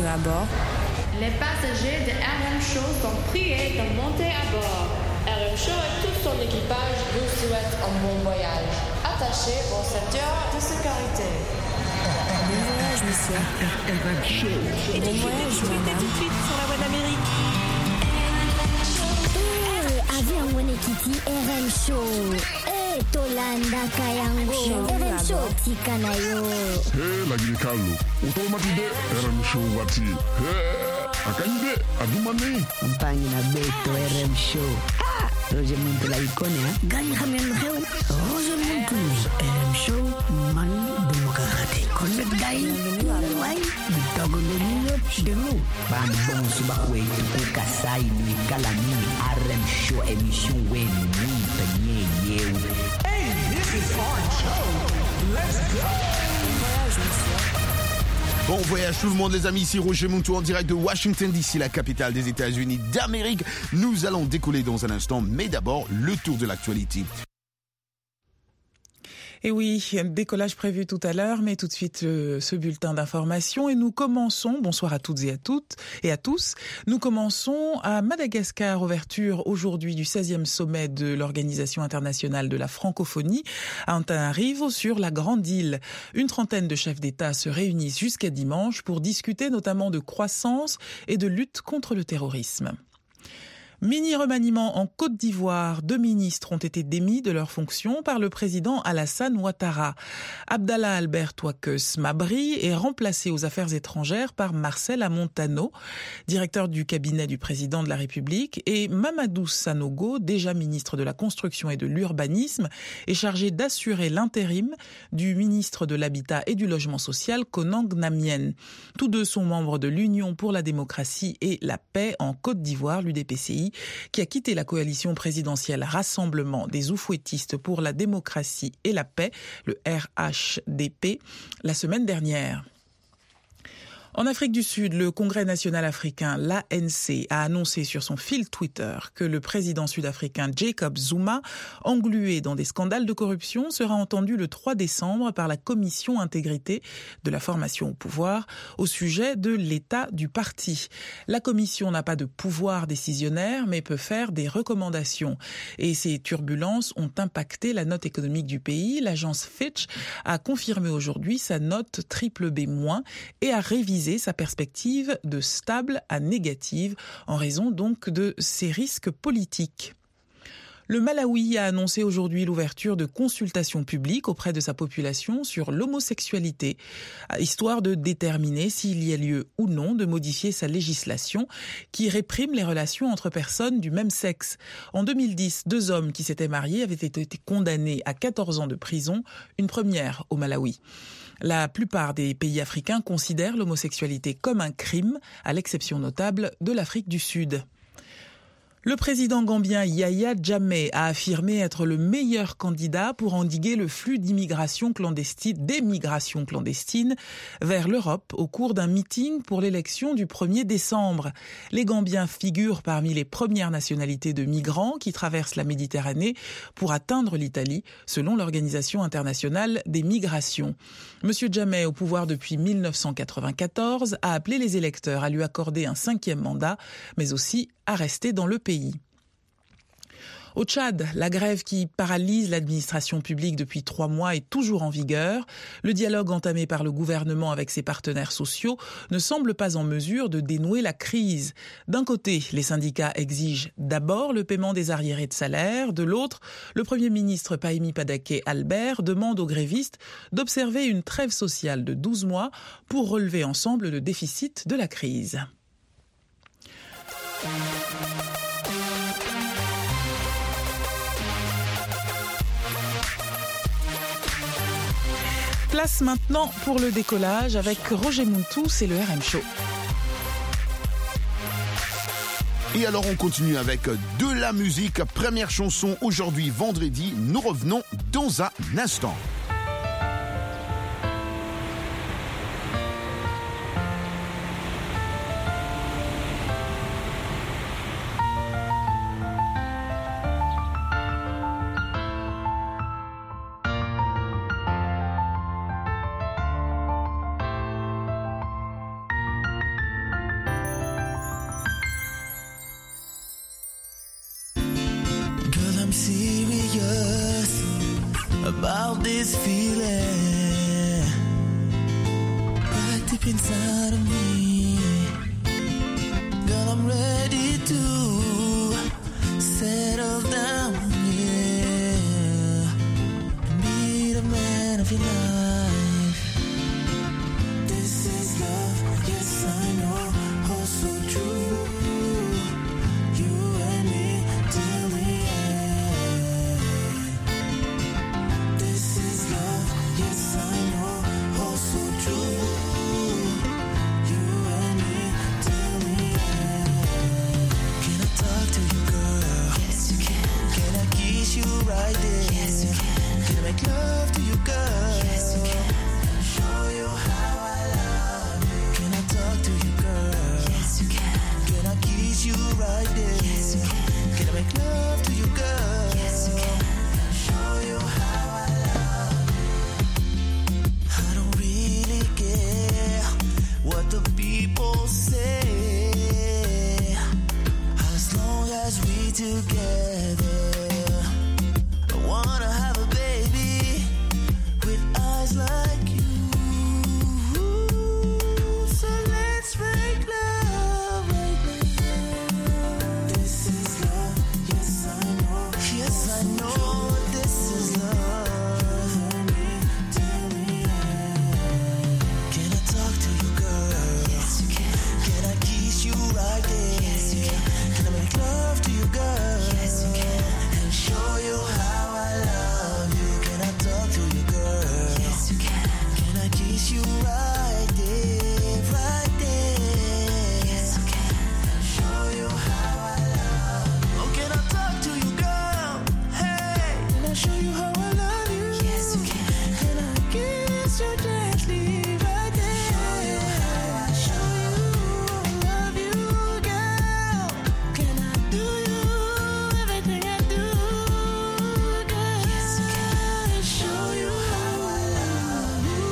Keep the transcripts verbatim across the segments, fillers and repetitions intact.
Bienvenue à bord. Les passagers de R M Show sont priés de monter à bord. R M Show et tout son équipage vous souhaitent un bon voyage. Attachez vos ceintures de sécurité. Bon voyage, monsieur. R M Show. Et tout de suite, et tout de suite, et tout de suite sur la voie d'Amérique. Eh, avion Wenekiti R M Show. Eh, Tolanda Kayango. R M Show Tikanayo. Eh, la Guinée-Calou. Automatisé R M Show Wati. Eh, Akanyide, Adumani. Campagne na Beto R M Show. Ah, Roger Muntu la icône, hein. Gagne Hamel Heu. Roger Muntu. R M Show, man, Demokrate. Connect Guy. Why? Bitogo de New de nous. Ban bon subakwe, tuku kasai, ni kalami. R M Show, émission wen, ni penye yeu. Hey, this is our show. Let's go. Bon voyage, monsieur. Bon voyage tout le monde les amis, ici Roger Montou en direct de Washington D C, la capitale des États-Unis d'Amérique. Nous allons décoller dans un instant, mais d'abord le tour de l'actualité. Et oui, décollage prévu tout à l'heure, mais tout de suite euh, ce bulletin d'information. Et nous commençons, bonsoir à toutes et à toutes et à tous, nous commençons à Madagascar, ouverture aujourd'hui du seizième sommet de l'Organisation internationale de la francophonie à Antananarivo sur la Grande Île. Une trentaine de chefs d'État se réunissent jusqu'à dimanche pour discuter notamment de croissance et de lutte contre le terrorisme. Mini-remaniement en Côte d'Ivoire. Deux ministres ont été démis de leurs fonctions par le président Alassane Ouattara. Abdallah Albert Ouakeus Mabri est remplacé aux affaires étrangères par Marcel Amontano, directeur du cabinet du président de la République, et Mamadou Sanogo, déjà ministre de la Construction et de l'Urbanisme, est chargé d'assurer l'intérim du ministre de l'Habitat et du Logement social, Konang Namien. Tous deux sont membres de l'Union pour la démocratie et la paix en Côte d'Ivoire, l'U D P C I, qui a quitté la coalition présidentielle Rassemblement des Oufouettistes pour la démocratie et la paix, le R H D P, la semaine dernière. En Afrique du Sud, le Congrès national africain, l'A N C, a annoncé sur son fil Twitter que le président sud-africain Jacob Zuma, englué dans des scandales de corruption, sera entendu le trois décembre par la commission intégrité de la formation au pouvoir au sujet de l'état du parti. La commission n'a pas de pouvoir décisionnaire, mais peut faire des recommandations. Et ces turbulences ont impacté la note économique du pays. L'agence Fitch a confirmé aujourd'hui sa note triple B moins et a révisé sa perspective de stable à négative en raison donc de ces risques politiques. Le Malawi a annoncé aujourd'hui l'ouverture de consultations publiques auprès de sa population sur l'homosexualité, histoire de déterminer s'il y a lieu ou non de modifier sa législation qui réprime les relations entre personnes du même sexe. En deux mille dix, deux hommes qui s'étaient mariés avaient été condamnés à quatorze ans de prison, une première au Malawi. La plupart des pays africains considèrent l'homosexualité comme un crime, à l'exception notable de l'Afrique du Sud. Le président gambien Yahya Jammeh a affirmé être le meilleur candidat pour endiguer le flux d'immigration clandestine, d'émigration clandestine vers l'Europe au cours d'un meeting pour l'élection du premier décembre. Les Gambiens figurent parmi les premières nationalités de migrants qui traversent la Méditerranée pour atteindre l'Italie, selon l'Organisation internationale des migrations. Monsieur Jammeh, au pouvoir depuis mille neuf cent quatre-vingt-quatorze, a appelé les électeurs à lui accorder un cinquième mandat, mais aussi à rester dans le pays. Au Tchad, la grève qui paralyse l'administration publique depuis trois mois est toujours en vigueur. Le dialogue entamé par le gouvernement avec ses partenaires sociaux ne semble pas en mesure de dénouer la crise. D'un côté, les syndicats exigent d'abord le paiement des arriérés de salaire. De l'autre, le Premier ministre Pahimi Padaké Albert demande aux grévistes d'observer une trêve sociale de douze mois pour relever ensemble le déficit de la crise. Place maintenant pour le décollage avec Roger Montou, c'est le R M Show. Et alors on continue avec de la musique. Première chanson aujourd'hui, vendredi. Nous revenons dans un instant. about this feeling right deep inside of me. Girl, I'm ready to settle down, yeah, and be the man of your life. This is love, yes I know, oh so true. You and me till the end. This is love, yes I know, oh so true. You and me till the end. Can I talk to you, girl? Yes you can. Can I kiss you right there? Yes you can. Can I make love to you, girl? Yes you can. Show you how I love you. Can I talk to you, girl? Yes you can. Can I kiss you right there? Yes you can. Can I make love to you, girl? Yes you can. Show you how I love you. I don't really care what the people say, as long as we together. I wanna have a baby with eyes like you. So let's make love right now. This is love, yes I know. Yes I know this is love. Tell me, can I talk to you, girl? Yes you can. Can I kiss you right there? Yes you can. Can I make love to you, girl? Yes you can. And show you how I love you. Can I talk to you, girl? Yes you can. Can I kiss you right there, right there? Yes you can. Show you how I love you. Oh, can I talk to you, girl? Hey, can I show you how I love you? Yes you can. Can I kiss you gently right there? Show you how I love you, girl. Can I do you everything I do, girl? Yes you can. Show you how I love you.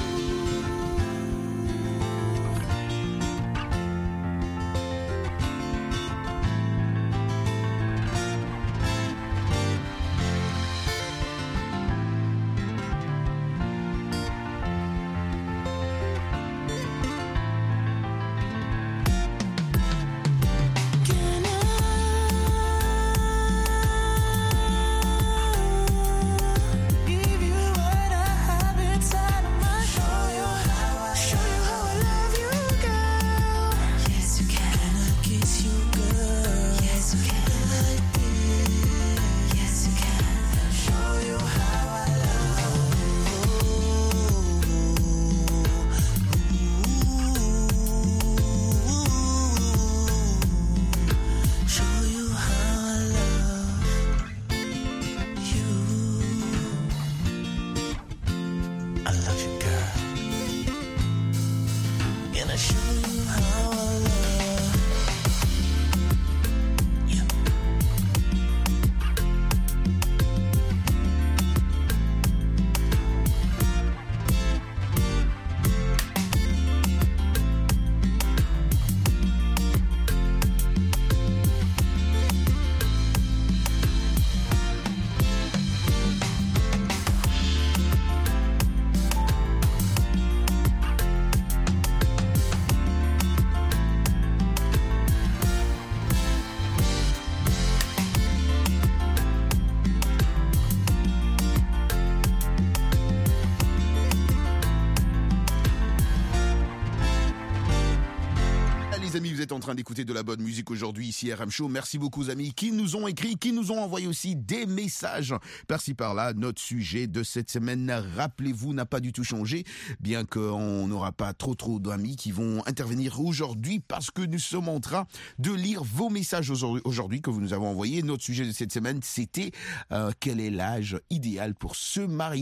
Can I give you what I have inside of my show you how I show you how I love you, girl? Yes you can. Can I kiss you, girl? Yes you can. Like this. Yes you can. Show you how I love you. Show you how I love you. I love you, girl. Can I show you how I love you? Les amis, vous êtes en train d'écouter de la bonne musique aujourd'hui ici R M Show. Merci beaucoup aux amis qui nous ont écrit, qui nous ont envoyé aussi des messages par-ci par-là. Notre sujet de cette semaine, rappelez-vous, n'a pas du tout changé, bien qu'on n'aura pas trop trop d'amis qui vont intervenir aujourd'hui parce que nous sommes en train de lire vos messages aujourd'hui que vous nous avez envoyés. Notre sujet de cette semaine, c'était euh, quel est l'âge idéal pour se marier.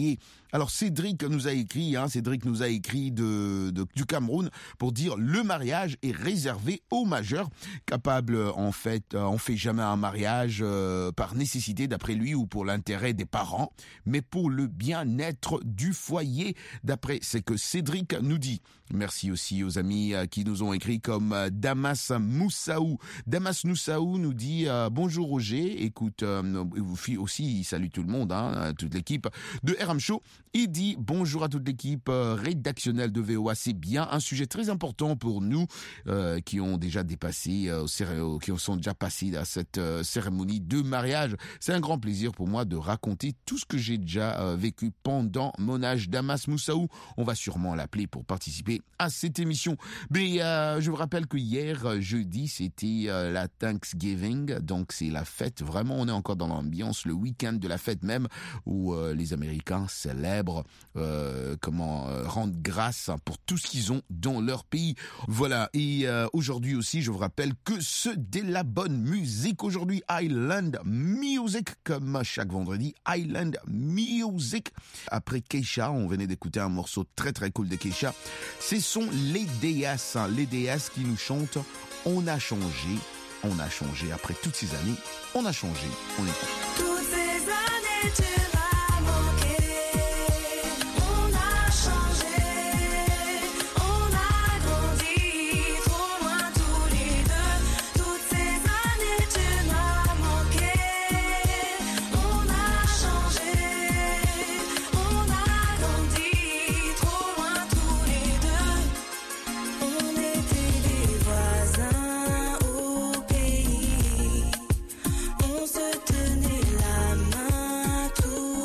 Alors Cédric nous a écrit, hein, Cédric nous a écrit de, de du Cameroun pour dire le mariage est réservé aux majeurs, capables en fait, euh, on fait jamais un mariage euh, par nécessité d'après lui ou pour l'intérêt des parents, mais pour le bien-être du foyer, d'après ce que Cédric nous dit. Merci aussi aux amis euh, qui nous ont écrit comme euh, Damas Moussaou. Damas Moussaou nous dit euh, bonjour Roger, écoute, euh, aussi il salue tout le monde, hein, toute l'équipe de R M Show. Il dit bonjour à toute l'équipe euh, rédactionnelle de V O A. C'est bien un sujet très important pour nous euh, qui ont déjà dépassé, euh, céré- qui sont déjà passés à cette euh, cérémonie de mariage. C'est un grand plaisir pour moi de raconter tout ce que j'ai déjà euh, vécu pendant mon âge. Damas Moussaou, on va sûrement l'appeler pour participer à cette émission. Mais euh, je vous rappelle que hier, jeudi, c'était euh, la Thanksgiving, donc c'est la fête. Vraiment, on est encore dans l'ambiance, le week-end de la fête même, où euh, les Américains célèbrent euh, comment euh, rendre grâce pour tout ce qu'ils ont dans leur pays. Voilà. Et euh, aujourd'hui aussi, je vous rappelle que c'est de la bonne musique. Aujourd'hui, Island Music, comme chaque vendredi, Island Music. Après Keisha, on venait d'écouter un morceau très très cool de Keisha. Ce sont les D S, hein, les D S qui nous chantent « On a changé, on a changé ». Après toutes ces années, on a changé, on écoute. Toutes ces années, tu m'as manqué. On a changé, on a grandi, trop loin tous les deux. Toutes ces années, tu m'as manqué. On a changé, on a grandi, trop loin tous les deux. On était des voisins au pays. On se tenait la main tous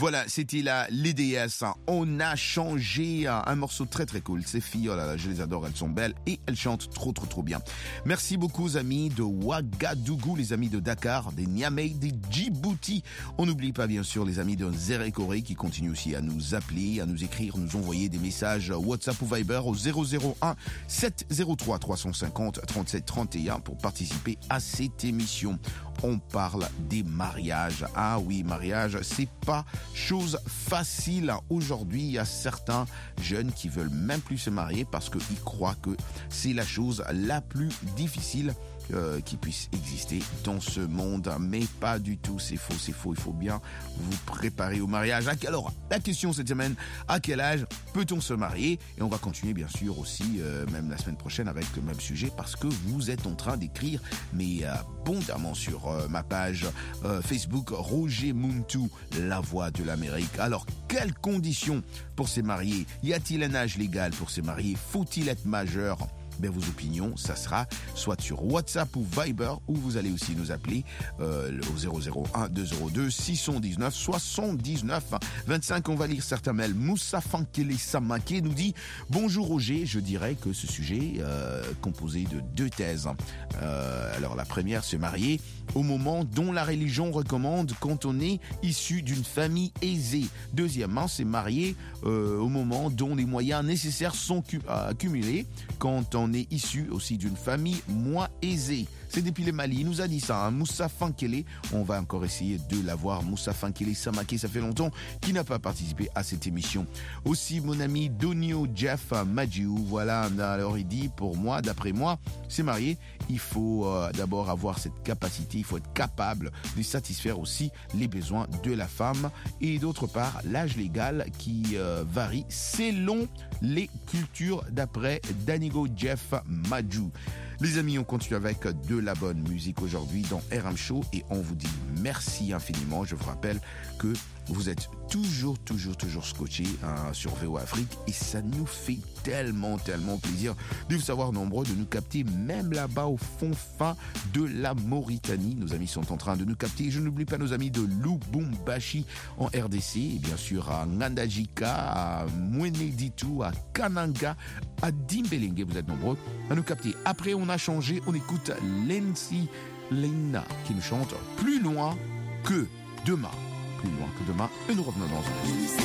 Voilà, c'était la l'E D S. On a changé un, un morceau très très cool. Ces filles, oh là là, je les adore, elles sont belles et elles chantent trop trop trop bien. Merci beaucoup aux amis de Ouagadougou, les amis de Dakar, des Niamey, des Djibouti. On n'oublie pas bien sûr les amis de Zérékoré qui continuent aussi à nous appeler, à nous écrire, nous envoyer des messages WhatsApp ou Viber au zéro zéro un sept zéro trois trois cent cinquante trente-sept trente et un pour participer à cette émission. On parle des mariages. Ah oui, mariage, c'est pas chose facile. Aujourd'hui, il y a certains jeunes qui veulent même plus se marier parce qu'ils croient que c'est la chose la plus difficile Euh, qui puisse exister dans ce monde, mais pas du tout, c'est faux, c'est faux, il faut bien vous préparer au mariage. Alors, la question cette semaine, à quel âge peut-on se marier? Et on va continuer bien sûr aussi, euh, même la semaine prochaine avec le même sujet, parce que vous êtes en train d'écrire, mais abondamment sur euh, ma page euh, Facebook, Roger Muntu, la voix de l'Amérique. Alors, quelles conditions pour se marier? Y a-t-il un âge légal pour se marier? Faut-il être majeur? Ben, vos opinions, ça sera soit sur WhatsApp ou Viber, ou vous allez aussi nous appeler euh, au zéro zéro un deux zéro deux six un neuf soixante-dix-neuf vingt-cinq. On va lire certains mails. Moussa Fankele Samake nous dit « Bonjour Roger, je dirais que ce sujet euh, composé de deux thèses. Euh, alors la première, se marier au moment dont la religion recommande quand on est issu d'une famille aisée. Deuxièmement, c'est marier euh, au moment dont les moyens nécessaires sont cu- accumulés quand on est issu aussi d'une famille moins aisée. » C'est depuis le Mali, il nous a dit ça, hein, Moussa Fankele. On va encore essayer de l'avoir. Moussa Fankele Samake, ça fait longtemps qu'il n'a pas participé à cette émission. Aussi, mon ami Donio Jeff Madjiou, voilà, alors il dit, pour moi, d'après moi, c'est marié, il faut euh, d'abord avoir cette capacité, il faut être capable de satisfaire aussi les besoins de la femme. Et d'autre part, l'âge légal qui euh, varie selon les cultures, d'après Danigo Jeff Madjiou. Les amis, on continue avec de la bonne musique aujourd'hui dans R M Show et on vous dit merci infiniment. Je vous rappelle que vous êtes toujours, toujours, toujours scotchés hein, sur V O Afrique et ça nous fait tellement, tellement plaisir de vous savoir nombreux, de nous capter même là-bas au fond fin de la Mauritanie. Nos amis sont en train de nous capter. Je n'oublie pas nos amis de Lubumbashi en R D C et bien sûr à Ngandajika, à Mweneditu, à Kananga, à Dimbelenge. Vous êtes nombreux à nous capter. Après, on a changé, on écoute Lensi Lena qui nous chante Plus loin que demain. Plus loin que demain. Et nous revenons dans un instant.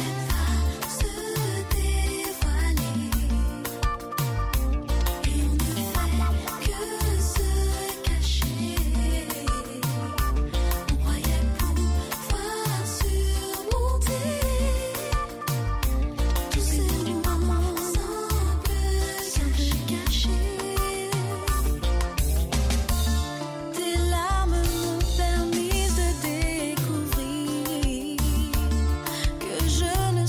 Je ne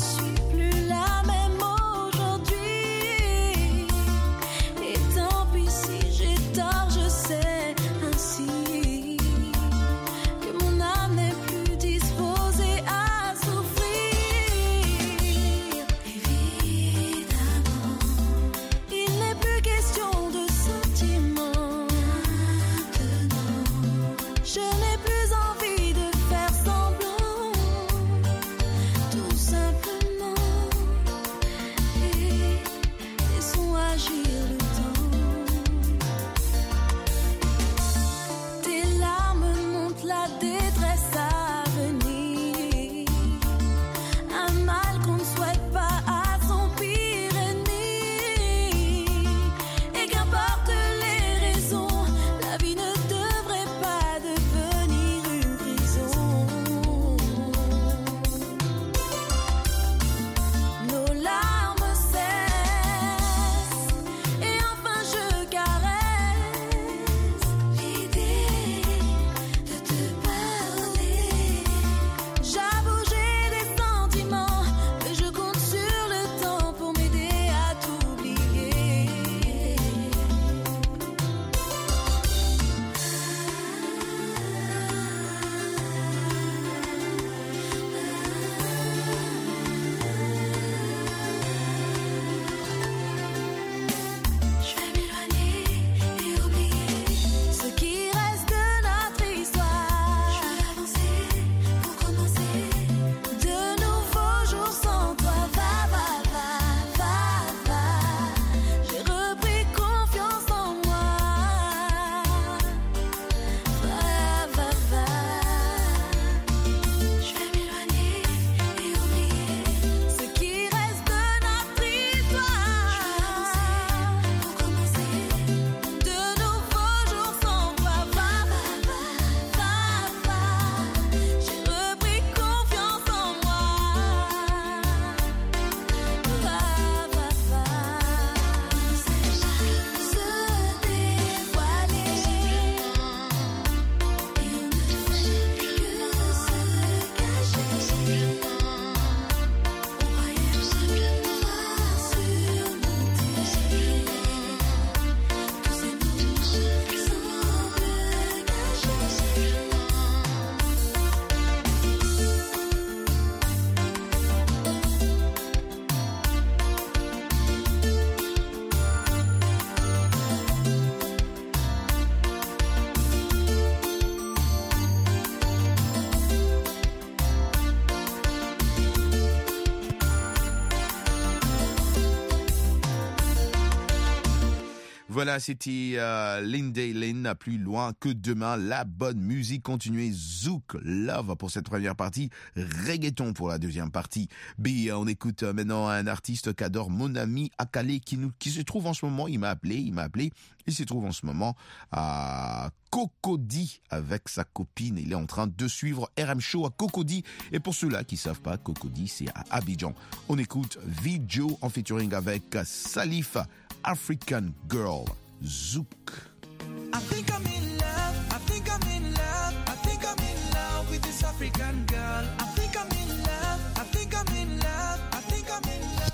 Voilà, c'était euh, Lindsay Lynn, plus loin que demain. La bonne musique continuée, Zouk Love pour cette première partie, reggaeton pour la deuxième partie. B, on écoute maintenant un artiste qu'adore mon ami Akale qui nous qui se trouve en ce moment, il m'a appelé, il m'a appelé, il se trouve en ce moment à Cocody avec sa copine. Il est en train de suivre R M Show à Cocody. Et pour ceux-là qui savent pas, Cocody c'est à Abidjan. On écoute Vidjo en featuring avec Salif, African Girl, Zouk. I think I'm in love, I think I'm in love, I think I'm in love with this African girl. I think I'm in love, I think I'm in love, I think I'm in love.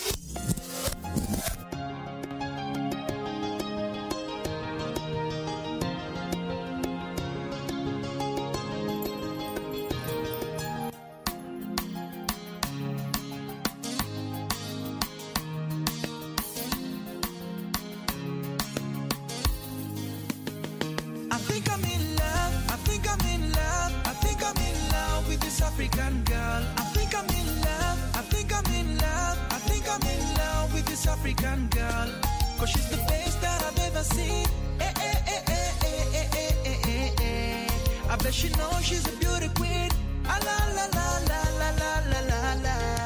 African girl, I think I'm in love, I think I'm in love, I think I'm in love with this African girl. Cause she's the best that I've ever seen. Eh, eh, eh, eh, eh, eh, eh, eh, eh. I bet she knows she's a beauty queen. Ah, la, la, la, la, la, la, la, la,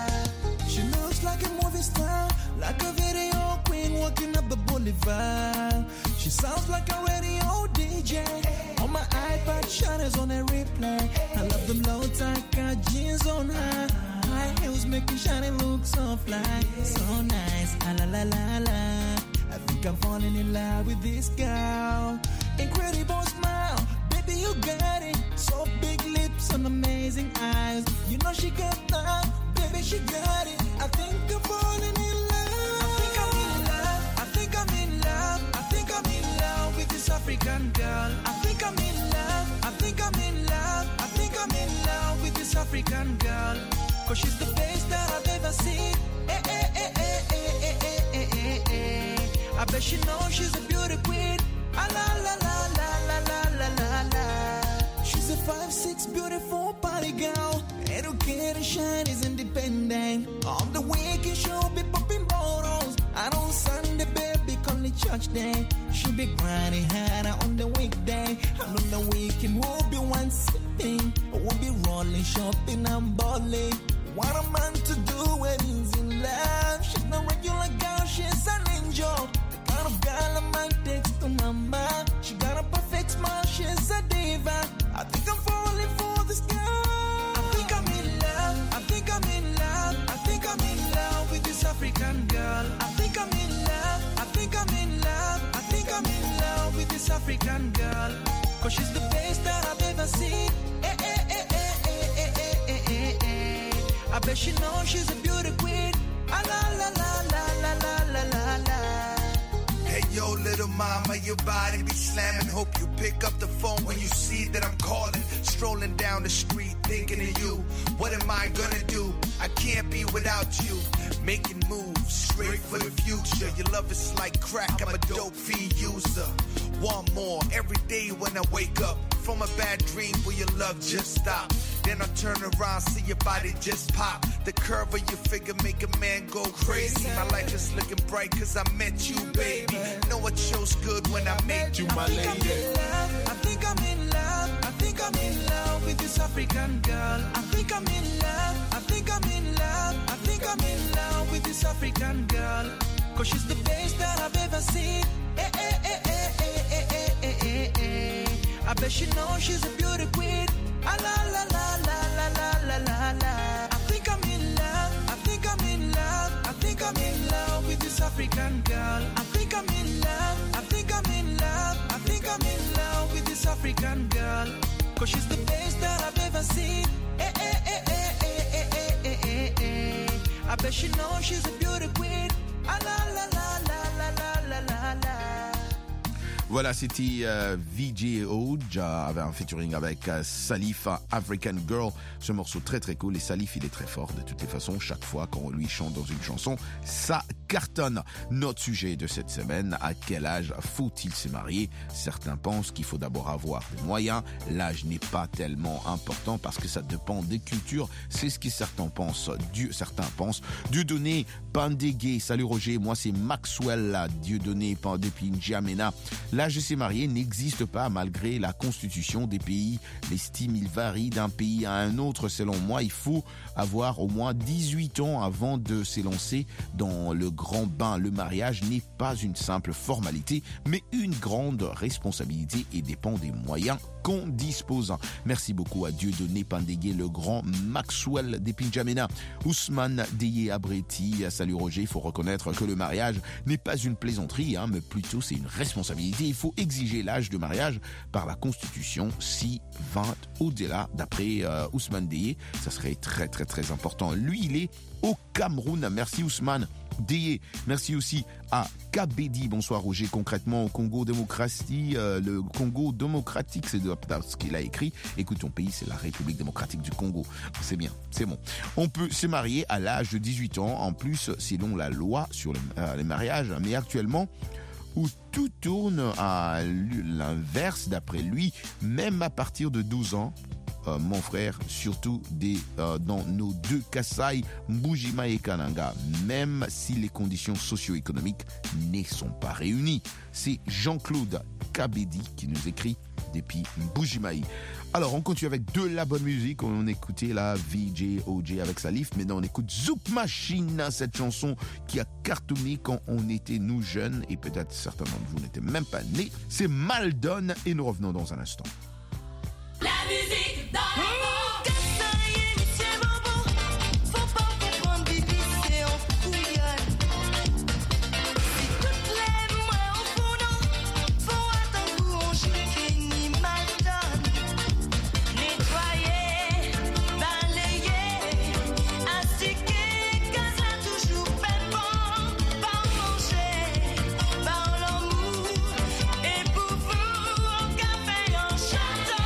la. She looks like a movie star, like a video queen walking up the boulevard. She sounds like a radio D J. On my iPad, shadows on a replay. I love them low tight, got jeans on her. High heels making shiny look so fly, so nice. Ah, la la la la. I think I'm falling in love with this girl. Incredible smile, baby you got it. So big lips and amazing eyes. You know she got that, baby she got it. I think I'm falling in love. I think I'm in love. I think I'm in love. I think I'm in love with this African girl. I think I'm in love. I think I'm in love. I think I'm in love with this African girl. Cause she's the best that I've ever seen. Eh, eh, eh, eh, eh, eh, eh, eh, eh, eh. I bet she knows she's a beauty queen. Ah, la, la, la, la, la, la, la, la, la. She's a five six beautiful party girl. Educated, shine, is independent. On the weekend, she'll be popping bottles. And on Sunday, baby, call it church day. She'll be grinding harder on the weekday. And on the weekend, we'll be one sipping. We'll be rolling, shopping, and balling. What a man to do when he's in love. She's not regular girl, she's an angel. The kind of girl a man takes to mama. She got a perfect smile, she's a diva. I think I'm falling for this girl. I think I'm in love, I think I'm in love, I think I'm in love with this African girl. I think I'm in love, I think I'm in love, I think I'm in love with this African girl. Cause she's the best that I've ever seen. Eh, eh, eh, eh, eh, eh, eh, eh, eh, eh. I bet she knows she's a beauty queen. Ah, la, la, la, la, la, la, la, la, la. Hey yo, little mama, your body be slamming. Hope you pick up the phone when you see that I'm calling. Strolling down the street, thinking of you. What am I gonna do? I can't be without you. Making moves, straight for the future. Your love is like crack, I'm a dope fiend user. Want more every day when I wake up. From a bad dream where your love just stopped. Then I turn around, see your body just pop. The curve of your figure make a man go crazy. My life is looking bright cause I met you, baby. Know it shows good when I make you my lady. I think I'm in love, I think I'm in love with this African girl. I think I'm in love, I think I'm in love, I think I'm in love with this African girl. Cause she's the best that I've ever seen. Eh, eh, eh, eh, eh, eh, eh, eh, eh, eh. I bet she knows she's a beauty queen. Ah, la, la, la, la, la, la, la, la, la. I think I'm in love, I think I'm in love, I think I'm in love with this African girl. I think I'm in love, I think I'm in love, I think I'm in love with this African girl. Cause she's the best that I've ever seen. Eh, eh, eh, eh, eh, eh, eh, eh, eh, eh. I bet she knows she's a beauty queen. Ah, la, la, la, la, la, la, la, la, la. Voilà, c'était euh, V J Oja avec un featuring avec euh, Salif, African Girl. Ce morceau très très cool et Salif il est très fort de toutes les façons. Chaque fois qu'on lui chante dans une chanson, ça cartonne. Notre sujet de cette semaine, à quel âge faut-il se marier? Certains pensent qu'il faut d'abord avoir des moyens. L'âge n'est pas tellement important parce que ça dépend des cultures. C'est ce que certains pensent. Dieu, certains pensent. Dieudonné Pandégué, salut Roger, moi c'est Maxwell là. Dieudonné Pandégué N'Djamena. L'âge de se marier n'existe pas malgré la constitution des pays. L'estime, il varie d'un pays à un autre. Selon moi, il faut avoir au moins dix-huit ans avant de s'élancer dans le grand bain. Le mariage n'est pas une simple formalité, mais une grande responsabilité et dépend des moyens qu'on dispose. Merci beaucoup à Dieudonné Pandégué, le grand Maxwell des N'Djamena. Ousmane Deye Abreti, salut Roger, il faut reconnaître que le mariage n'est pas une plaisanterie, hein, mais plutôt c'est une responsabilité. Il faut exiger l'âge de mariage par la Constitution, si vingt au-delà, d'après euh, Ousmane Deye, ça serait très très très important. Lui, il est au Cameroun. Merci Ousmane Deye. Merci aussi à Kabedi. Bonsoir Roger. Concrètement, au Congo démocratie, euh, le Congo démocratique, c'est de, ce qu'il a écrit. Écoute, ton pays, c'est la République démocratique du Congo. C'est bien, c'est bon. On peut se marier à l'âge de dix-huit ans. En plus, selon la loi sur le, euh, les mariages, mais actuellement, où tout tourne à l'inverse, d'après lui, même à partir de douze ans. Euh, mon frère, surtout des, euh, dans nos deux Kasaï, Mbujima et Kananga, même si les conditions socio-économiques ne sont pas réunies. C'est Jean-Claude Kabedi qui nous écrit depuis Mbujimaï. Alors, on continue avec de la bonne musique. On écoutait la V J O J avec Salif. Maintenant, on écoute Zouk Machine, cette chanson qui a cartonné quand on était nous jeunes. Et peut-être certains d'entre vous n'étaient même pas nés. C'est Maldon et nous revenons dans un instant. La musique dans les mots. Que ça y est, monsieur Bobo. Faut pas comprendre, Bibi, c'est en couillonne. Si toutes les mois au fond, faut attendre on chique ni mal donne. Nettoyer, balayer, astiquer, casa toujours fait bon. Par manger, par l'amour, et pour vous, au café en chantant.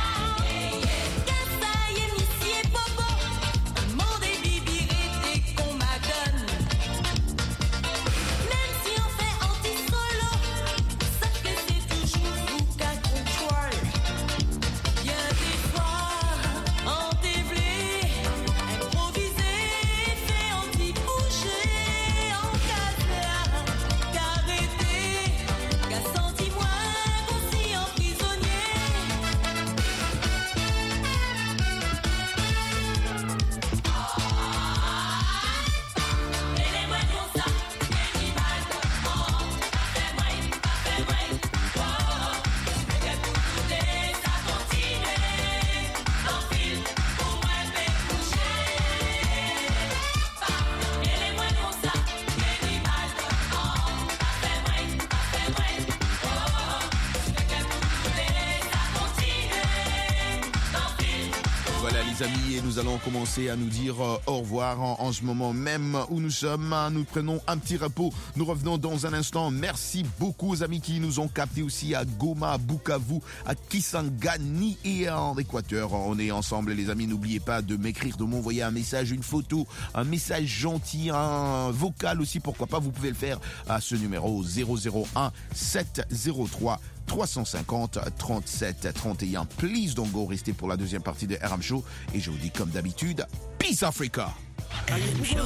Amis, et nous allons commencer à nous dire euh, au revoir en, en ce moment même où nous sommes. Nous prenons un petit repos. Nous revenons dans un instant. Merci beaucoup aux amis qui nous ont captés aussi à Goma, à Bukavu, à Kisangani et en Équateur. On est ensemble les amis. N'oubliez pas de m'écrire, de m'envoyer un message, une photo, un message gentil, un vocal aussi. Pourquoi pas, vous pouvez le faire à ce numéro zéro zéro un sept zéro trois trois cent cinquante trente-sept trente et un. Please don't go, restez pour la deuxième partie de R M Show. Et je vous dis comme d'habitude, Peace Africa! É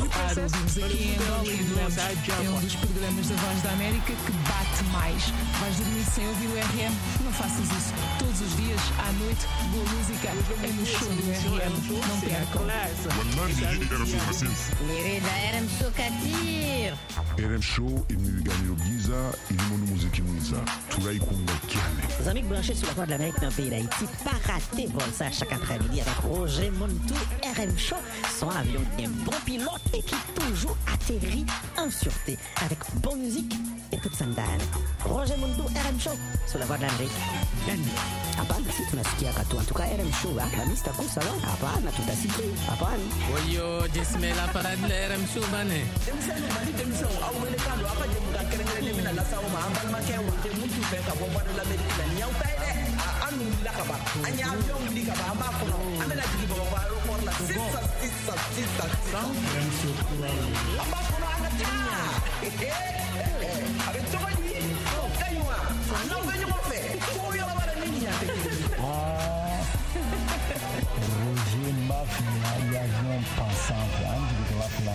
um dos programas da Voz da América que bate mais. Vais dormir sem ouvir o R M? Não faças isso. Todos os dias, à noite, boa música é no show do R M. Não percam. Lirida R M Show Katir. R M Show imewigania giza ilimo muziki mwiza tulaikunga kiane. Les amis branchés sur la Voix de l'Amérique dans le pays d'Haïti, pas rater vol ça chaque après-midi avec Roger Montou. R M Show, son avion bien bon pilote et qui toujours atterrit en sûreté avec bonne musique et toute sandane. Roger Mundo, R M Show, sur la voie de l'Amérique. Hapana, si tunasikia katu. En tout cas, R M Show, mimi sitakosa la. Hapana, tutasikia. Hapana. Oyo, jismela parade la R M Show bane. Demsani bali demsani awele kalo apa jemuka kerengere mina la sawo ma ambal ma kewa te mutu fe ka bomba de l'Amérique la nyau taide. Anu la kaba. Anya avion li kaba amba kono. Amela digi bomba aéroport la sissa sissa sissa. R M Show amba kono anga tia. Avec toi ni. Kaywa. Non venyo mo fe. Ko yo la bara ni ya. Roger Mafia, l'avion passant de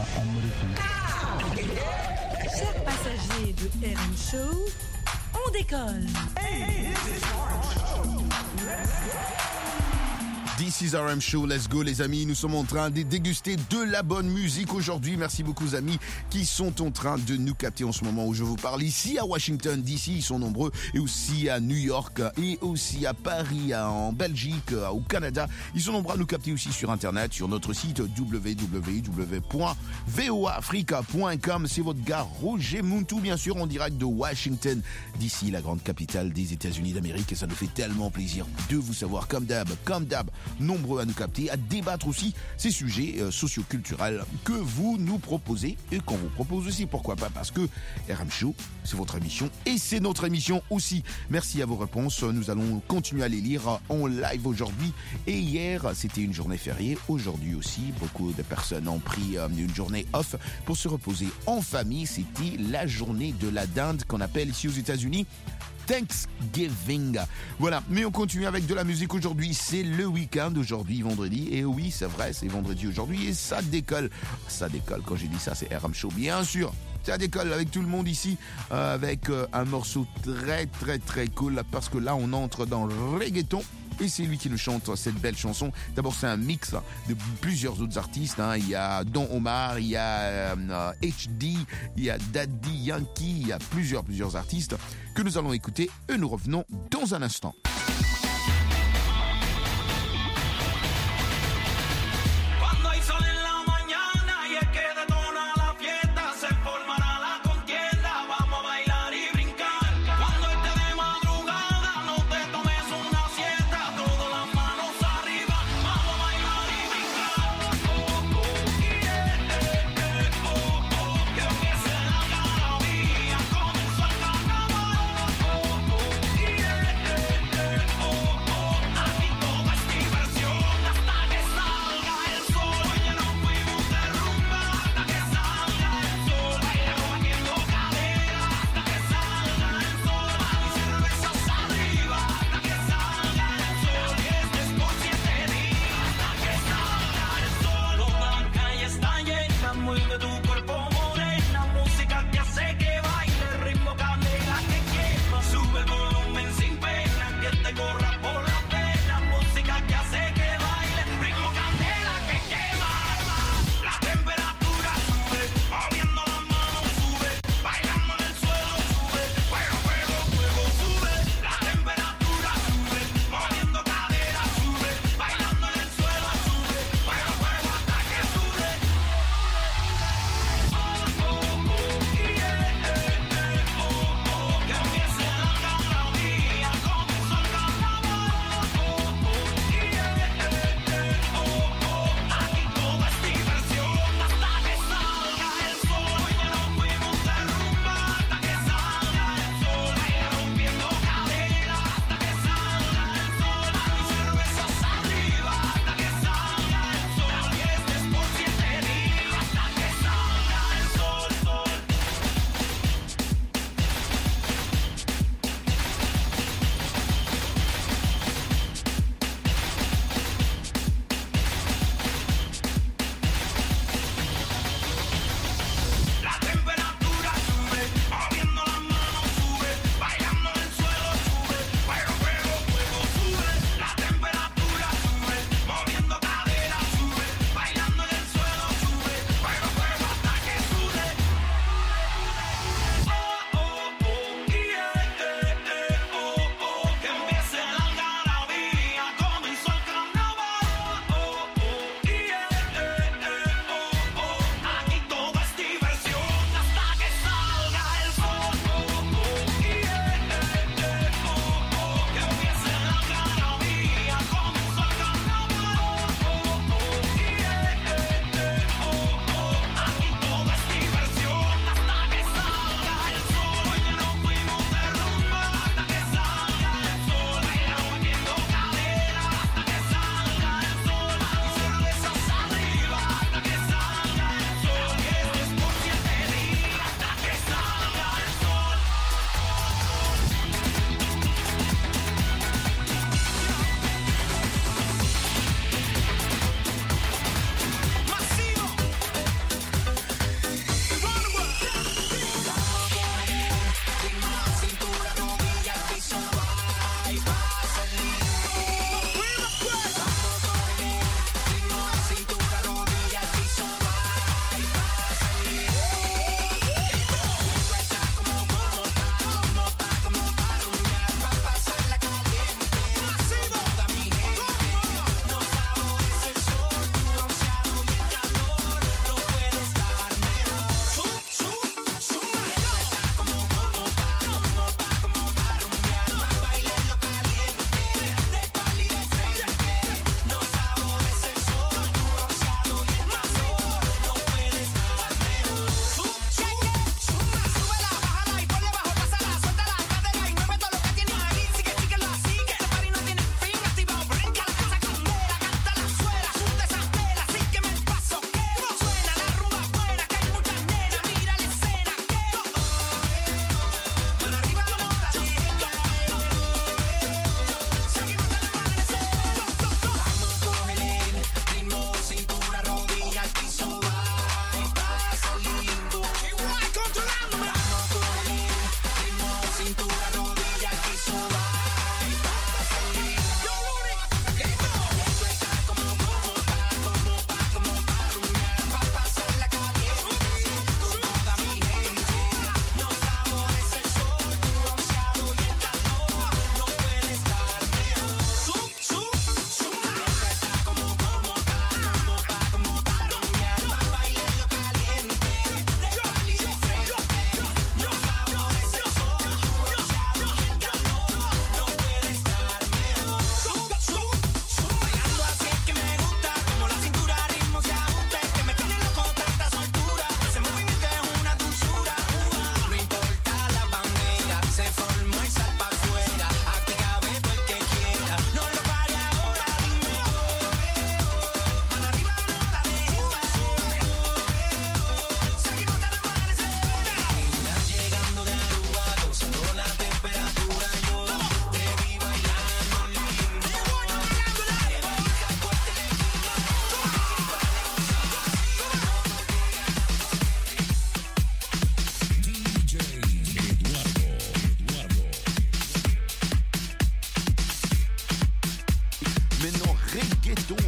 l'Amérique. Chers passagers de R M Show, on décolle. Hey, this is R M Show. Let's go. This is R M Show, let's go les amis, nous sommes en train de déguster de la bonne musique aujourd'hui. Merci beaucoup aux amis qui sont en train de nous capter en ce moment où je vous parle. Ici à Washington D C, ils sont nombreux, et aussi à New York, et aussi à Paris, en Belgique, au Canada. Ils sont nombreux à nous capter aussi sur Internet, sur notre site w w w point v o a africa point com. C'est votre gars Roger Muntu, bien sûr, en direct de Washington D C, la grande capitale des États-Unis d'Amérique. Et ça nous fait tellement plaisir de vous savoir, comme d'hab, comme d'hab. Nombreux à nous capter, à débattre aussi ces sujets euh, socioculturels que vous nous proposez et qu'on vous propose aussi. Pourquoi pas? Parce que R M Show, c'est votre émission et c'est notre émission aussi. Merci à vos réponses. Nous allons continuer à les lire en live aujourd'hui. Et hier, c'était une journée fériée. Aujourd'hui aussi, beaucoup de personnes ont pris euh, une journée off pour se reposer en famille. C'était la journée de la dinde qu'on appelle ici aux États-Unis Thanksgiving. Voilà, mais on continue avec de la musique aujourd'hui. C'est le week-end aujourd'hui, vendredi. Et oui, c'est vrai, c'est vendredi aujourd'hui et ça décolle. Ça décolle, quand j'ai dit ça, c'est R M Show, bien sûr. Ça décolle avec tout le monde ici, euh, avec euh, un morceau très très très cool, parce que là, on entre dans le reggaeton. Et c'est lui qui nous chante cette belle chanson. D'abord, c'est un mix de plusieurs autres artistes. Hein. Il y a Don Omar, il y a euh, H D, il y a Daddy Yankee, il y a plusieurs, plusieurs artistes que nous allons écouter. Et nous revenons dans un instant. Oh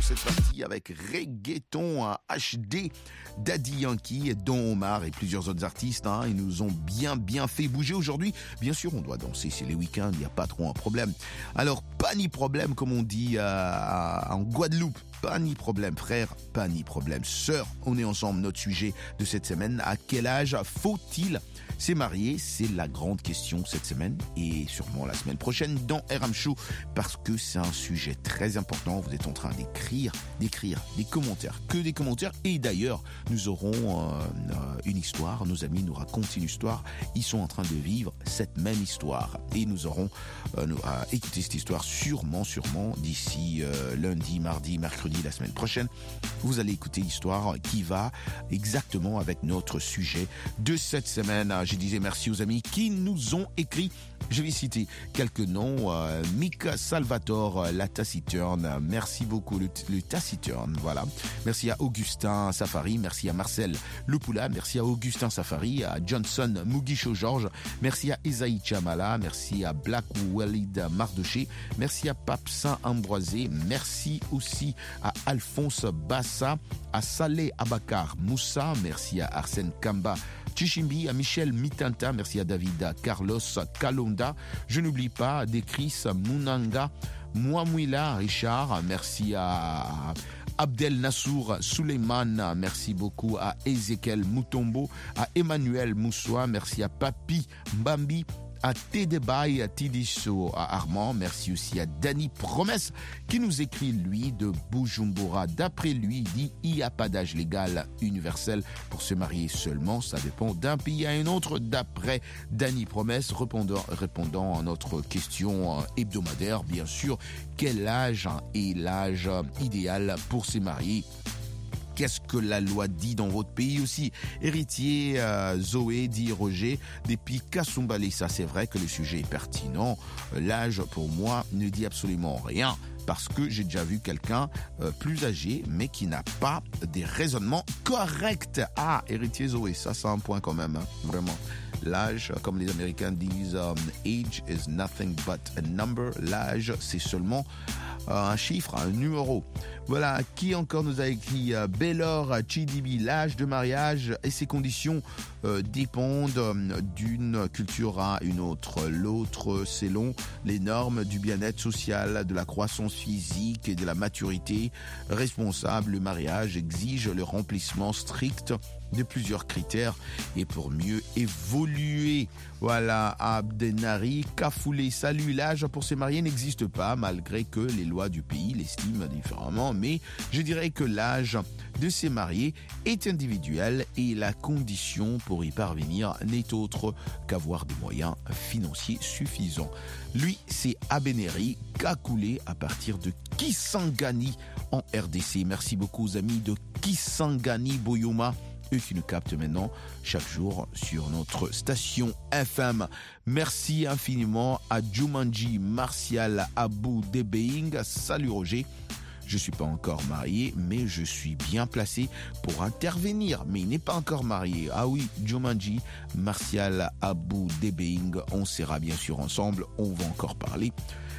cette partie avec Reggaeton H D, Daddy Yankee, Don Omar et plusieurs autres artistes. Hein, ils nous ont bien bien fait bouger aujourd'hui. Bien sûr, on doit danser, c'est les week-ends, il n'y a pas trop un problème. Alors, pas ni problème, comme on dit euh, en Guadeloupe. Pas ni problème, frère, pas ni problème. Sœur, on est ensemble. Notre sujet de cette semaine, à quel âge faut-il se marier? C'est la grande question cette semaine et sûrement la semaine prochaine dans R M Show parce que c'est un sujet très important. Vous êtes en train d'écrire, d'écrire des commentaires, que des commentaires. Et d'ailleurs, nous aurons euh, une histoire. Nos amis nous racontent une histoire. Ils sont en train de vivre cette même histoire. Et nous aurons euh, nous, à écouter cette histoire sûrement, sûrement d'ici euh, lundi, mardi, mercredi, la semaine prochaine. Vous allez écouter l'histoire qui va exactement avec notre sujet de cette semaine. Je disais merci aux amis qui nous ont écrit. Je vais citer quelques noms. Euh, Mika Salvatore, la taciturne. Merci beaucoup, le, le taciturne. Voilà. Merci à Augustin Safari. Merci à Marcel Lepoula. Merci à Augustin Safari. À Johnson Mugisho Georges. Merci à Esaïe Chamala. Merci à Black Walid Mardoché. Merci à Pape Saint-Ambroisé. Merci aussi à Alphonse Bassa. À Saleh Abakar Moussa. Merci à Arsène Kamba Chichimbi, à Michel Mitanta, merci à David Carlos Kalonda. Je n'oublie pas des Chris Munanga, Mouamouila Richard, merci à Abdel Nassour Suleiman, merci beaucoup à Ezekiel Mutombo, à Emmanuel Moussoua, merci à Papi Mbambi, à Tédébaï, à Tidiso, à Armand. Merci aussi à Danny Promesse qui nous écrit, lui, de Bujumbura. D'après lui, il dit il n'y a pas d'âge légal universel pour se marier seulement. Ça dépend d'un pays à un autre. D'après Danny Promesse, répondant, répondant à notre question hebdomadaire, bien sûr, quel âge est l'âge idéal pour se marier? Qu'est-ce que la loi dit dans votre pays aussi? Héritier euh, Zoé, dit Roger, depuis Kasumbalé, ça c'est vrai que le sujet est pertinent. L'âge pour moi ne dit absolument rien parce que j'ai déjà vu quelqu'un euh, plus âgé mais qui n'a pas des raisonnements corrects. Ah, héritier Zoé, ça c'est un point quand même, hein, vraiment. L'âge, comme les Américains disent, um, age is nothing but a number. L'âge, c'est seulement euh, un chiffre, un numéro. Voilà, qui encore nous a écrit euh, Bellor Chidibi, l'âge de mariage et ses conditions euh, dépendent euh, d'une culture à une autre. L'autre, selon les normes du bien-être social, de la croissance physique et de la maturité responsable, le mariage exige le remplissement strict de plusieurs critères et pour mieux évoluer. Voilà, Abdenari Kafoulé, salut, l'âge pour se marier n'existe pas malgré que les lois du pays l'estiment différemment, mais je dirais que l'âge de se marier est individuel et la condition pour y parvenir n'est autre qu'avoir des moyens financiers suffisants. Lui, c'est Abeneri Kakoulé à partir de Kisangani en R D C. Merci beaucoup aux amis de Kisangani Boyoma, eux qui nous captent maintenant chaque jour sur notre station F M. Merci infiniment à Jumanji Martial Abou Debeing. Salut Roger. Je suis pas encore marié, mais je suis bien placé pour intervenir. Mais il n'est pas encore marié. Ah oui, Jumanji Martial Abou Debeing. On sera bien sûr ensemble. On va encore parler.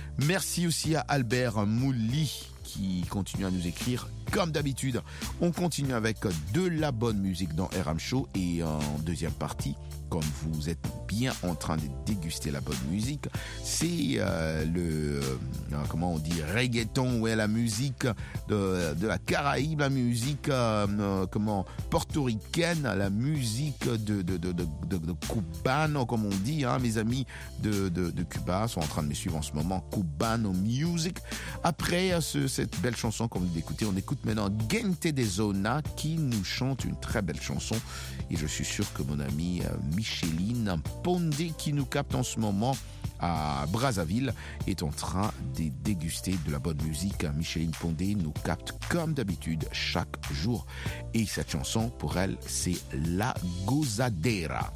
Merci aussi à Albert Mouli qui continue à nous écrire. Comme d'habitude, on continue avec de la bonne musique dans R M Show et en deuxième partie, comme vous êtes bien en train de déguster la bonne musique, c'est euh, le, euh, comment on dit, reggaeton, ouais, la musique de, de la Caraïbe, la musique, euh, euh, comment, portoricaine, la musique de, de, de, de, de, de Cubano, comme on dit, hein, mes amis de, de, de Cuba sont en train de me suivre en ce moment, Cubano Music. Après ce, cette belle chanson qu'on vient d'écouter, on écoute maintenant Gente de Zona qui nous chante une très belle chanson et je suis sûr que mon ami euh, Micheline Pondé qui nous capte en ce moment à Brazzaville est en train de déguster de la bonne musique. Micheline Pondé nous capte comme d'habitude chaque jour et cette chanson pour elle c'est La Gozadera.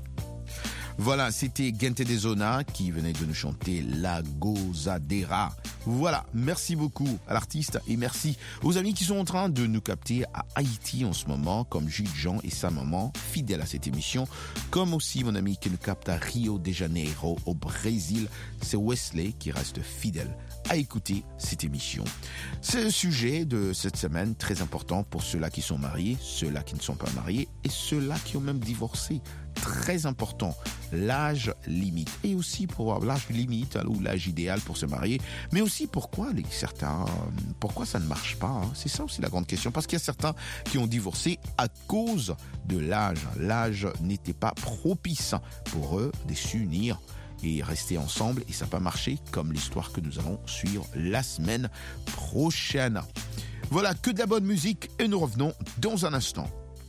Voilà, c'était Gente de Zona qui venait de nous chanter La Gozadera. Voilà, merci beaucoup à l'artiste et merci aux amis qui sont en train de nous capter à Haïti en ce moment, comme Jules Jean et sa maman, fidèles à cette émission, comme aussi mon ami qui nous capte à Rio de Janeiro au Brésil, c'est Wesley qui reste fidèle à écouter cette émission. C'est le sujet de cette semaine très important pour ceux-là qui sont mariés, ceux-là qui ne sont pas mariés et ceux-là qui ont même divorcé. Très important, l'âge limite et aussi pour l'âge limite ou l'âge idéal pour se marier, mais aussi pourquoi les certains, pourquoi ça ne marche pas, hein? C'est ça aussi la grande question, parce qu'il y a certains qui ont divorcé à cause de l'âge. L'âge n'était pas propice pour eux de s'unir et rester ensemble et ça n'a pas marché comme l'histoire que nous allons suivre la semaine prochaine. Voilà, que de la bonne musique et nous revenons dans un instant.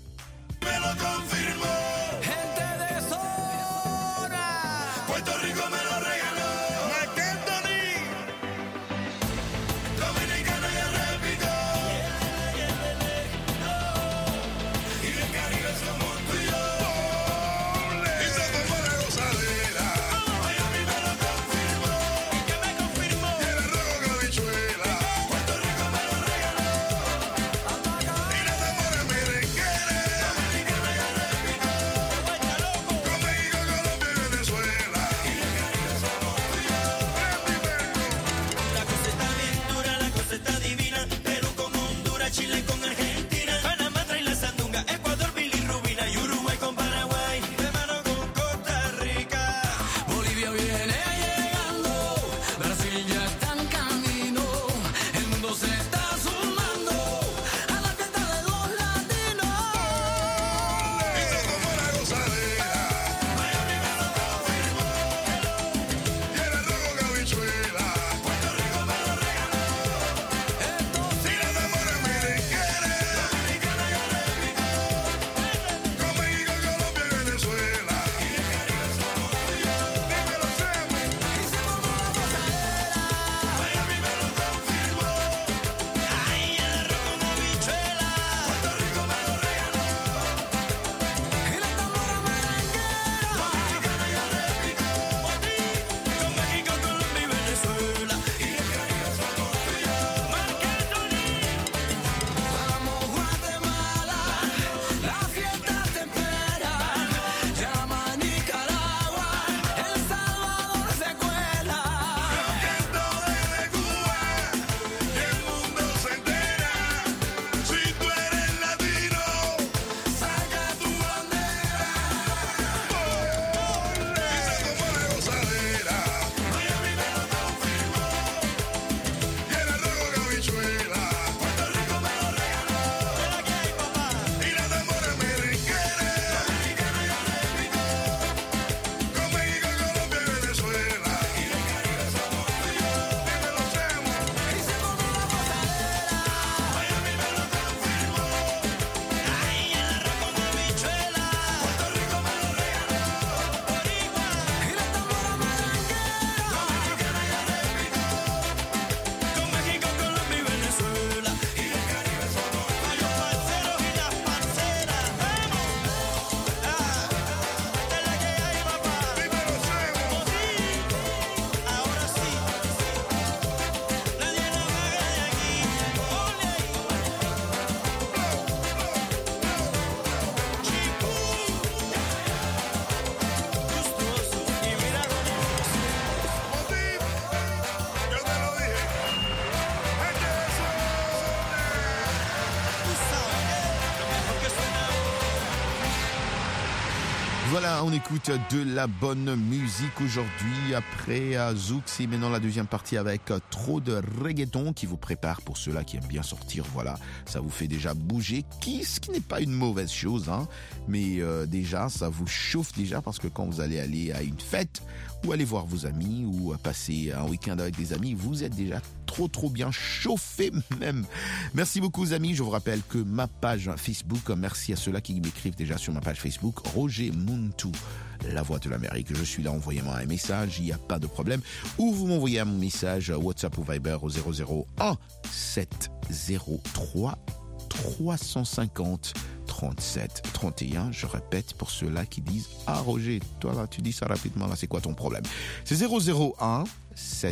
Voilà, on écoute de la bonne musique aujourd'hui après euh, Zouk. C'est maintenant la deuxième partie avec euh, trop de reggaeton qui vous prépare pour ceux-là qui aiment bien sortir. Voilà, ça vous fait déjà bouger, qui, ce qui n'est pas une mauvaise chose, hein, mais euh, déjà ça vous chauffe déjà parce que quand vous allez aller à une fête ou aller voir vos amis ou passer un week-end avec des amis, vous êtes déjà trop trop bien chauffé même. Merci beaucoup les amis, je vous rappelle que ma page Facebook, merci à ceux-là qui m'écrivent déjà sur ma page Facebook, Roger Muntu, la voix de l'Amérique. Je suis là, envoyez-moi un message, il n'y a pas de problème. Ou vous m'envoyez un message WhatsApp ou Viber au zéro zéro un sept zéro trois trois cent cinquante trente-sept trente et un. Je répète pour ceux-là qui disent « Ah Roger, toi là, tu dis ça rapidement, là, c'est quoi ton problème ?» C'est zéro zéro un sept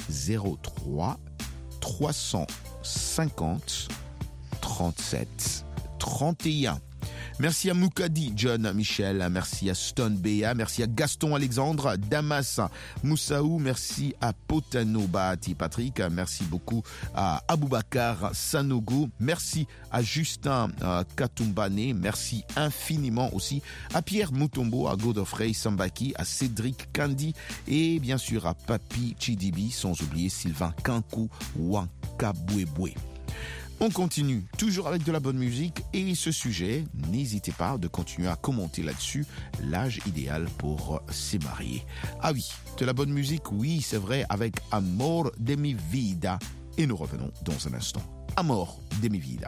zéro trois trois cent cinquante trente-sept trente et un. Merci à Moukadi John Michel, merci à Stone Béa, merci à Gaston Alexandre, Damas Moussaou, merci à Potano Bahati Patrick, merci beaucoup à Aboubakar Sanogo, merci à Justin euh, Katumbane, merci infiniment aussi à Pierre Mutombo, à Godofrey Sambaki, à Cédric Kandi et bien sûr à Papi Chidibi, sans oublier Sylvain Kankou Wankabwebwe. On continue toujours avec de la bonne musique et ce sujet, n'hésitez pas de continuer à commenter là-dessus, l'âge idéal pour se marier. Ah oui, de la bonne musique, oui, c'est vrai, avec Amor de mi vida. Et nous revenons dans un instant. Amor de mi vida.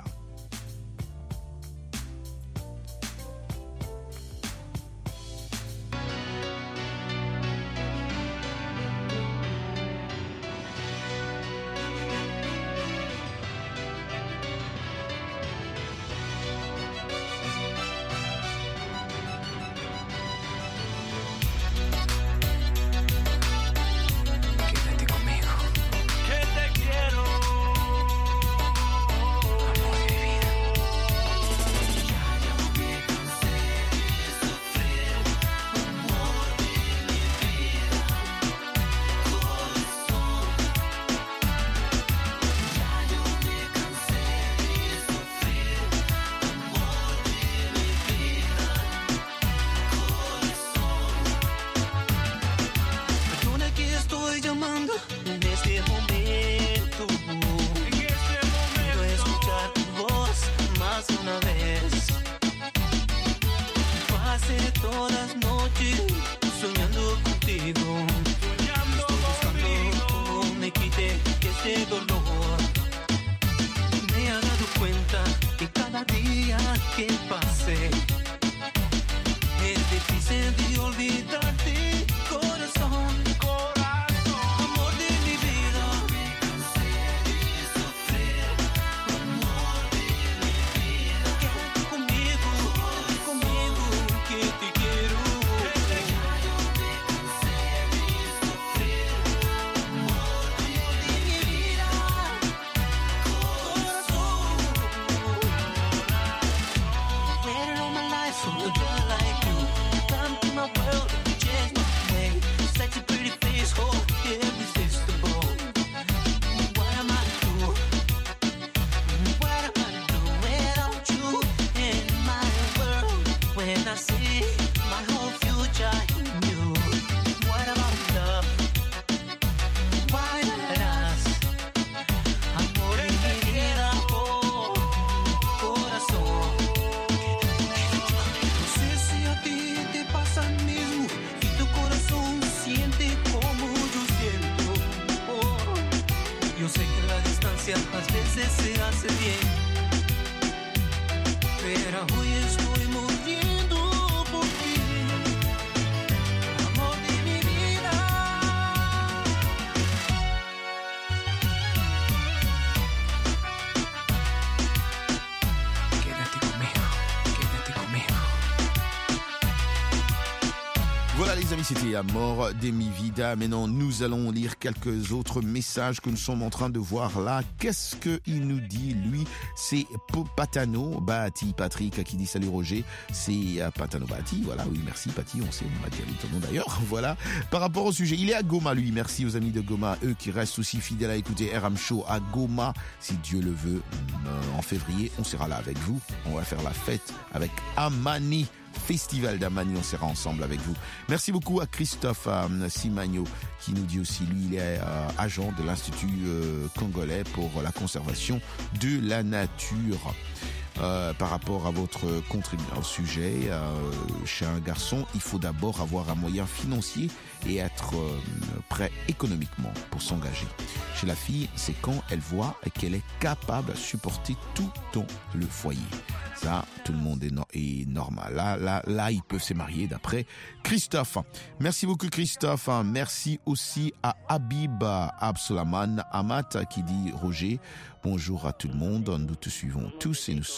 C'était Amor de mi vida. Maintenant, nous allons lire quelques autres messages que nous sommes en train de voir là. Qu'est-ce qu'il nous dit, lui? C'est Patano Bahati Patrick qui dit salut Roger. C'est Patano Bahati. Voilà, oui, merci Pati. On sait, on va dire ton nom d'ailleurs. Voilà. Par rapport au sujet, il est à Goma, lui. Merci aux amis de Goma, eux qui restent aussi fidèles à écouter R M Show à Goma. Si Dieu le veut, en février, on sera là avec vous. On va faire la fête avec Amani. Festival d'Amani, on sera ensemble avec vous. Merci beaucoup à Christophe euh, Simagno qui nous dit aussi, lui, il est euh, agent de l'Institut euh, congolais pour la conservation de la nature. Euh, par rapport à votre contribution au sujet, euh, chez un garçon, il faut d'abord avoir un moyen financier et être euh, prêt économiquement pour s'engager. Chez la fille, c'est quand elle voit qu'elle est capable de supporter tout dans le foyer. Ça, tout le monde est, no- est normal. Là, là, là, ils peuvent se marier d'après Christophe. Merci beaucoup Christophe. Merci aussi à Habib Absolaman Amat qui dit Roger, bonjour à tout le monde. Nous te suivons tous et nous sommes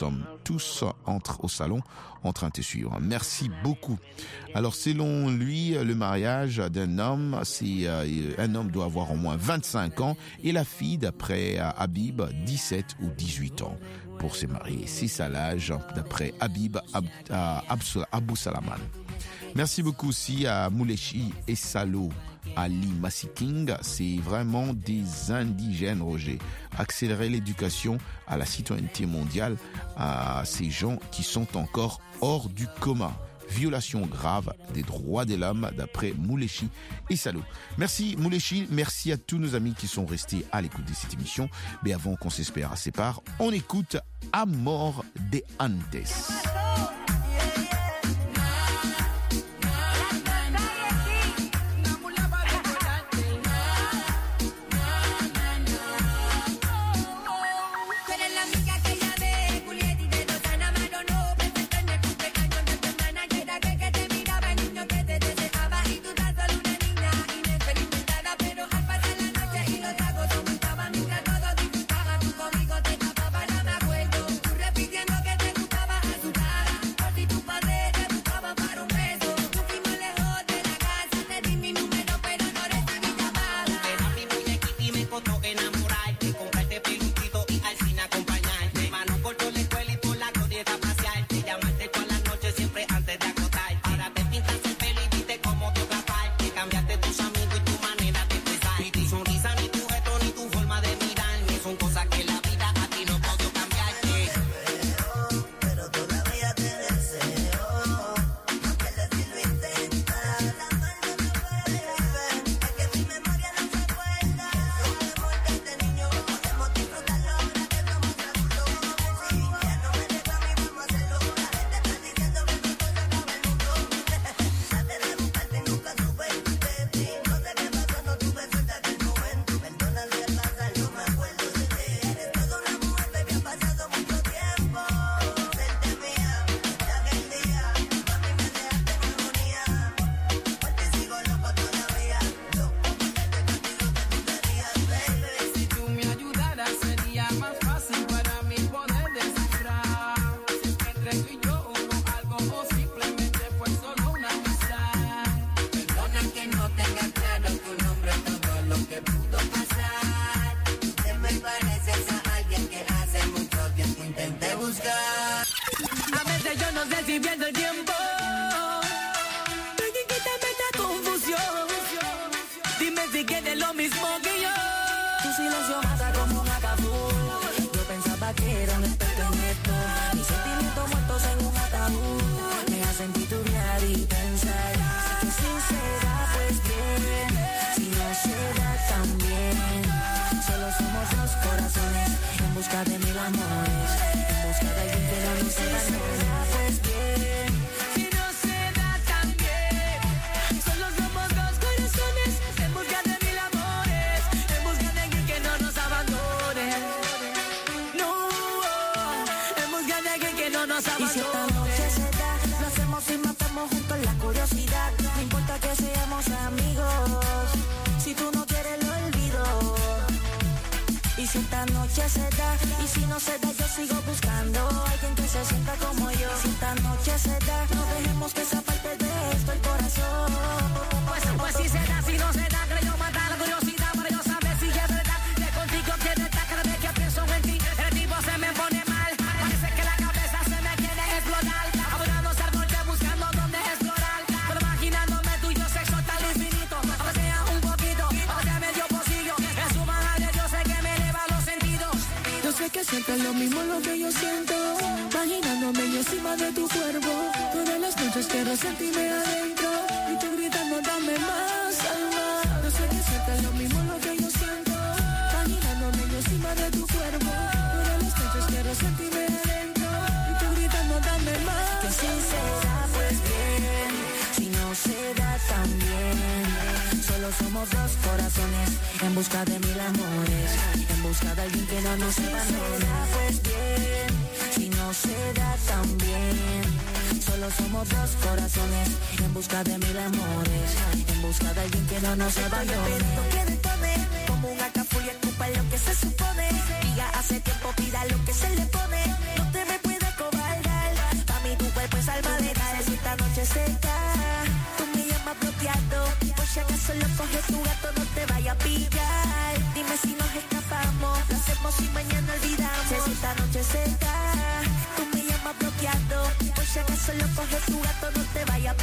sommes tous entre au salon en train de te suivre. Merci beaucoup. Alors, selon lui, le mariage d'un homme, c'est euh, un homme doit avoir au moins vingt-cinq ans et la fille, d'après euh, Habib, dix-sept ou dix-huit ans pour se marier. C'est ça l'âge, d'après Habib Ab, euh, Abou Salaman. Merci beaucoup aussi à Moulechi et Salo, Ali Masiking. C'est vraiment des indigènes, Roger. Accélérer l'éducation à la citoyenneté mondiale à ces gens qui sont encore hors du coma. Violation grave des droits de l'homme d'après Moulechi et Salo. Merci Moulechi, merci à tous nos amis qui sont restés à l'écoute de cette émission. Mais avant qu'on s'espère à sépare, on écoute Amor de Antes. Como un acaful y escupa lo que se supone. Diga hace tiempo, pida lo que se le pone. No te me puede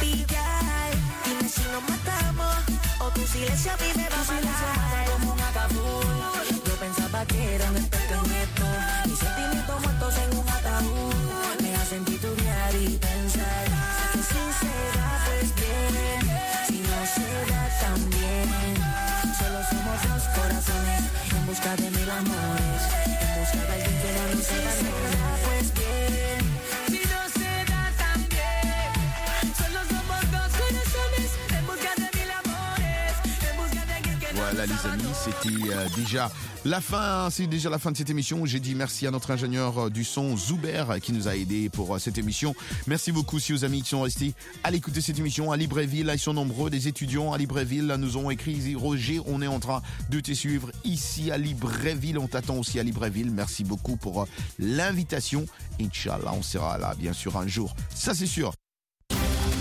aliviar. Dime si nos matamos o tu silencio a mí me va a matar como un ataúd. Yo pensaba que era un experto en esto. Mis sentimientos muertos en un ataúd me hacen titubear y pensar que si se da pues bien, si no se da también. Solo somos dos corazones en busca de mil amores, en busca de alguien que no nos abandona. Pues bien, si no se da también. Solo somos dos corazones en busca de mil amores, en busca de alguien que no Voilà les amis, c'était euh, déjà la fin, c'est déjà la fin de cette émission. J'ai dit merci à notre ingénieur du son Zuber qui nous a aidé pour cette émission. Merci beaucoup aussi aux amis qui sont restés à l'écoute de cette émission à Libreville. Ils sont nombreux, des étudiants à Libreville nous ont écrit: Roger, on est en train de te suivre ici à Libreville. On t'attend aussi à Libreville. Merci beaucoup pour l'invitation. Inch'Allah, on sera là bien sûr un jour. Ça c'est sûr.